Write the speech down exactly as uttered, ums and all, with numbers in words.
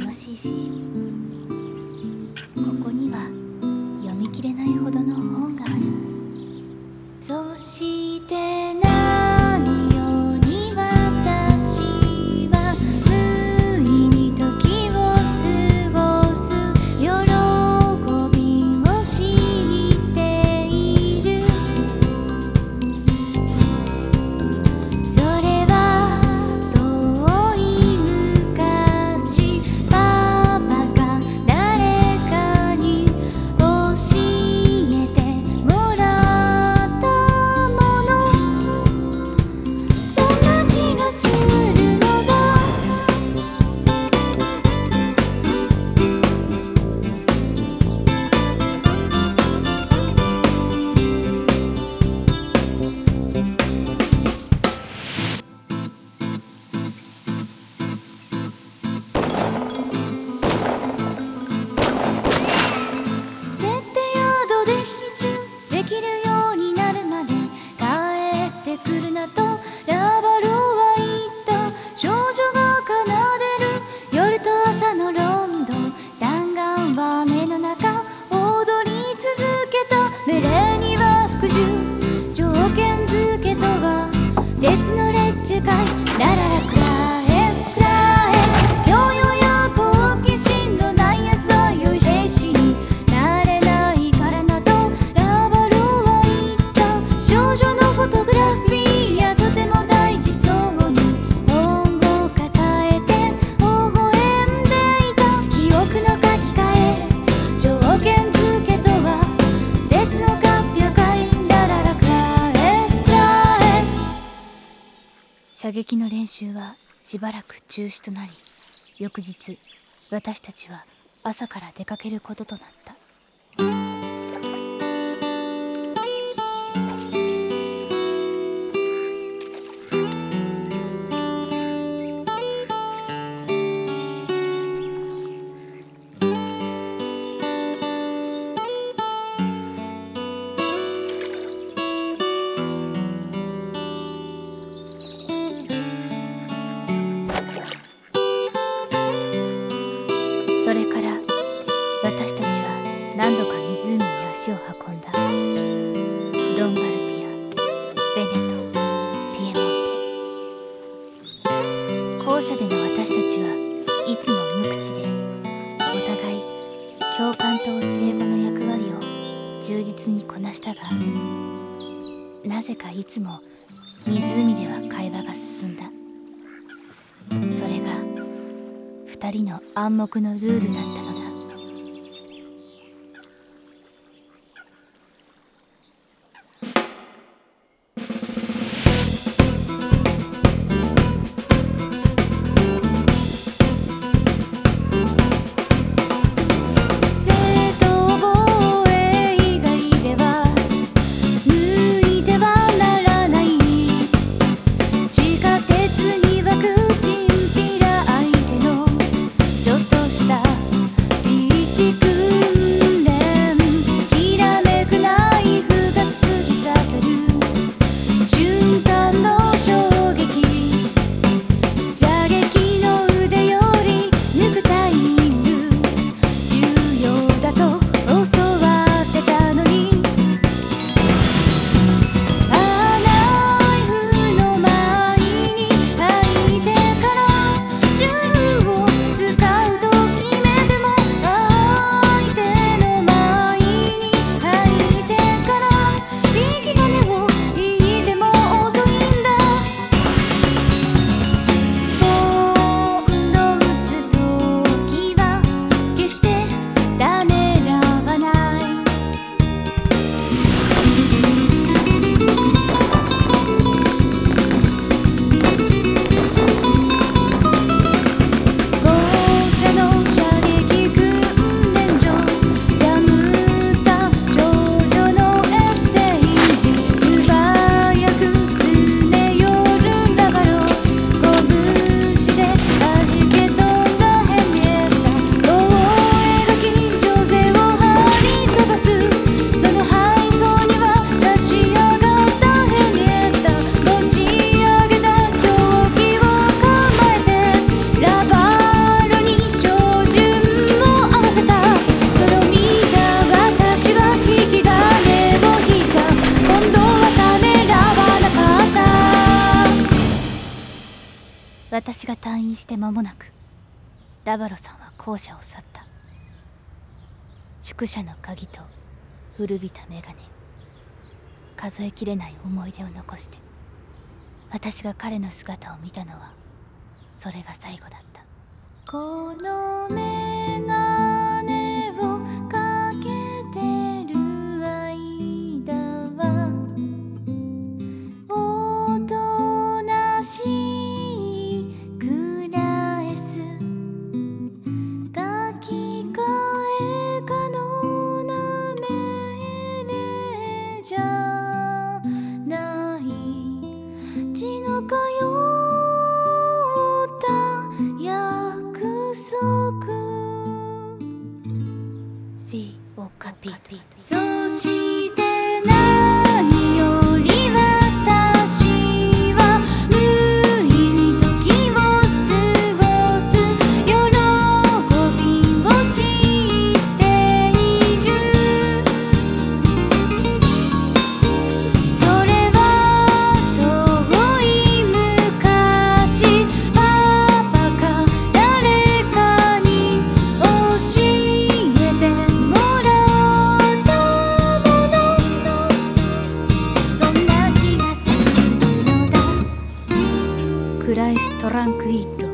楽しいし、ここには読み切れないほどの本がある。そして何より私は無意に時を過ごす喜びを知っている。それは遠い昔パパが誰かに教えてもらったもの。そんな気がするのだ。設定宿で必中できるようになるまで帰ってくるなとラバロは言った。少女が奏でる夜と朝のロンド。弾丸は雨の中踊り続けた。命令には服従、条件付けとは鉄のレッチェかい。ラララクラエスクラエ、ヨーヨーや好奇心のないやつは良い兵士になれないからなとラバロは言った。少女のフォトグラフィーやとても大事そうに本を抱えて微笑んでいた。記憶の書き換え、条件付けとは鉄のカッピョかい。ラララクラエスクラエス。射撃の練習はしばらく中止となり、翌日私たちは朝から出かけることとなった。それから私たちは何度か湖に足を運んだ。ロンバルディア、ベネト、ピエモンテ。校舎での私たちはいつも無口で、お互い教官と教え子の役割を忠実にこなしたが、なぜかいつも湖では会話が進んだ。それが二人の暗黙のルールだったのだ。正当防衛以外では抜いてはならない。地下鉄には口んぴら相手のちょっとしたして間もなくラバロさんは校舎を去った。宿舎の鍵と古びた眼鏡、数えきれない思い出を残して、私が彼の姿を見たのはそれが最後だった。この眼鏡をかけてる間はおとなしいクラエス、書き換え可能な命令じゃない、血の通った約束 See をカピ、そして何より私は無意に時を過ごす喜びを知っている。それは遠い昔、パパか誰かに教えてもらったもの、そんな気がするのだ。クライストランクイッロ